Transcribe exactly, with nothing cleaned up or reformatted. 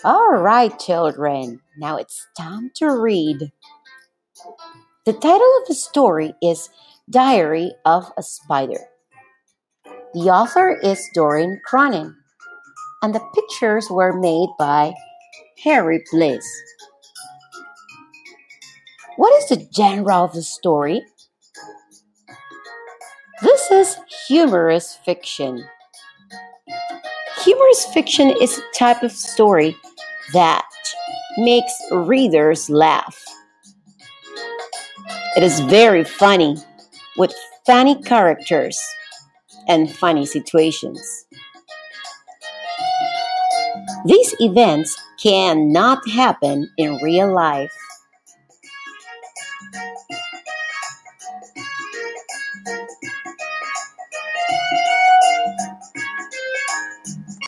All right, children, now it's time to read. The title of the story is Diary of a Spider. The author is Doreen Cronin, and the pictures were made by Harry Bliss. What is the genre of the story? This is humorous fiction. Humorous fiction is a type of story that makes readers laugh. It is very funny, with funny characters and funny situations. These events cannot happen in real life.